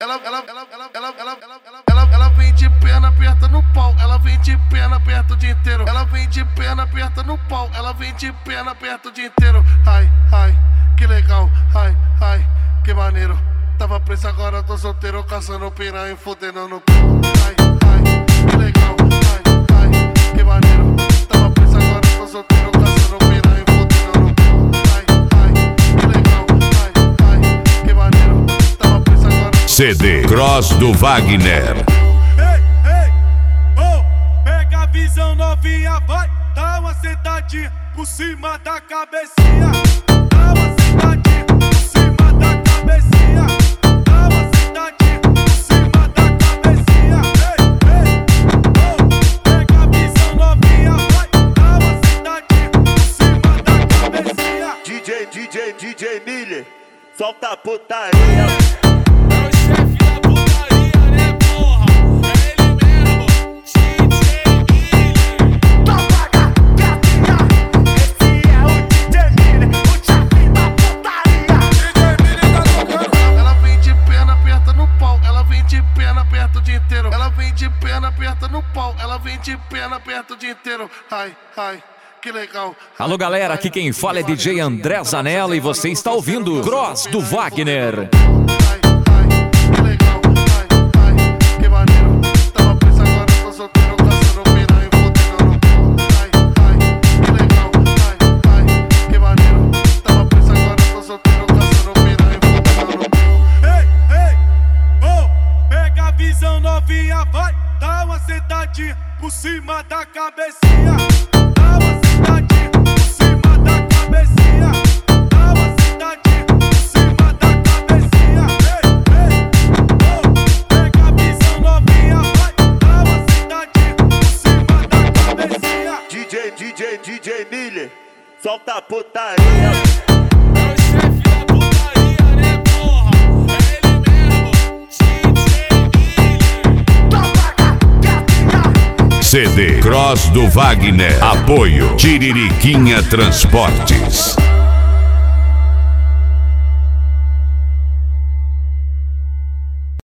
Ela vem de perna aperta no pau, ela vem de perna aperta o dia inteiro. Ela vem de perna aperta no pau, ela vem de perna aperta o dia inteiro. Ai, ai, que legal, ai, ai, que maneiro. Tava preso, agora tô solteiro, caçando piranha e fudendo no cu. Ai, ai, que legal, ai, ai, que maneiro. Tava preso, agora tô solteiro, caçando piranha e fudendo no cu. Ai, ai, que legal, ai, ai, que maneiro. Tava preso, agora tô CD Cross do Wagner. Ei, ei, oh, pega a visão novinha, vai, dá uma sentadinha por cima da cabecinha. Dá uma sentadinha por cima da cabecinha. Dá uma sentadinha por cima da cabecinha. Ei, ei, oh, pega a visão novinha, vai, dá uma sentadinha por cima da cabecinha. DJ Miller, solta a putaria. Ela vem de perna aperta no pau, ela vem de perna aperta o dia inteiro. Ai, ai, que legal. Alô galera, aqui quem fala é DJ André Zanella e você está ouvindo Cross do Wagner. Ai, ai, que legal, ai, ai, que maneiro. Tava preso, agora tô solteiro, caçando piranha e fudendo no cu. Ai, ai, que legal, ai, ai, que maneiro. Tava preso, agora tô solteiro, caçando piranha e fudendo no cu. Ei, ei, oh, pega a visão novinha, vai, dá uma sentadinha por cima da cabecinha. Dá uma sentadinha por cima da cabecinha. Dá uma sentadinha por cima da cabecinha. Ei, ei, oh, pega a visão novinha, vai, dá uma sentadinha por cima da cabecinha. DJ Miller, solta a putaria. CD Cross do Wagner. Apoio Tiririquinha Transportes.